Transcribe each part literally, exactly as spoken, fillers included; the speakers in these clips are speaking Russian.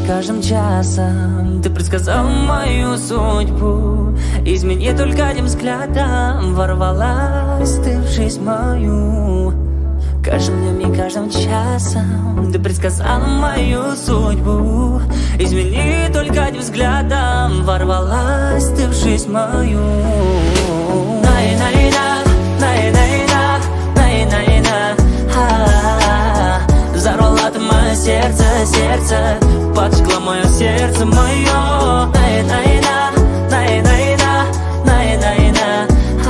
каждым часом. Ты предсказал мою судьбу. Измени только одним взглядом. Ворвалась ты в жизнь мою. Каждым днем и каждым часом. Ты предсказал мою судьбу. Измени только одним взглядом. Ворвалась ты в жизнь мою. Най-най-на, най-най-на, най-най-на. Взорвала ты мое сердце, сердце. Поджгла мое сердце, мое. Най-най-на, най-най-на, най-най-на.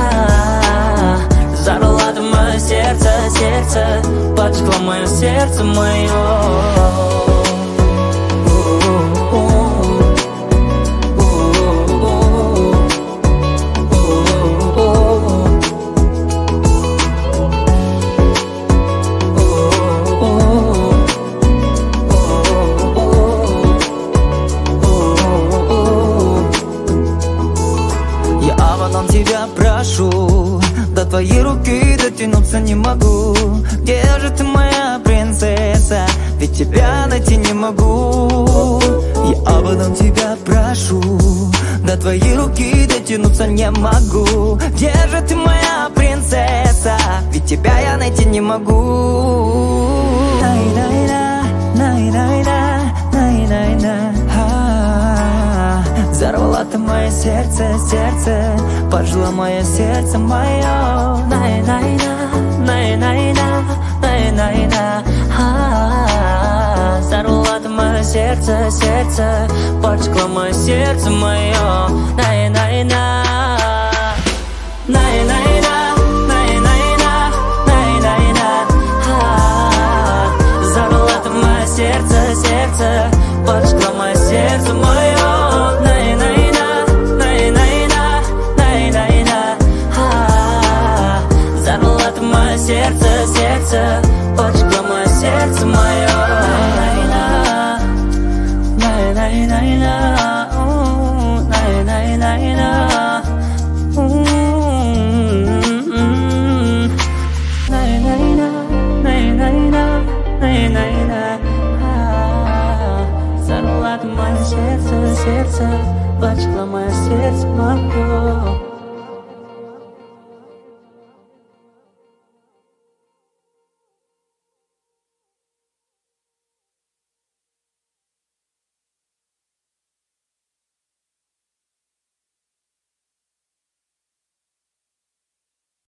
Взорвала ты мое сердце, сердце. Поджгла мое сердце, мое. Тебя прошу, до твоей руки дотянуться не могу. Где же ты, моя принцесса? Ведь тебя найти не могу. Я об этом тебя прошу, до твоей руки дотянуться не могу. Где же ты, моя принцесса? Ведь тебя я найти не могу. Най-най-на, най-най-на, най-най-на. Взорвала ты мое сердце, сердце. Поджгла мое сердце, мое. Най-най-на, най-най-на, най-най-на. Взорвала ты мое сердце, сердце. Поджгла мое сердце, мое. Най-най-на, най-най-на, най-най-на, най-най-на. Взорвала ты мое сердце, сердце. Поджгла мое сердце, мое. Сердце, сердце, поджгла мое сердце, мое. Най-най-най-на, най-най-най-на, най-най-на, най-най-на, най-най-на. Взорвала ты мое сердце, сердце, поджгла мое сердце, мое.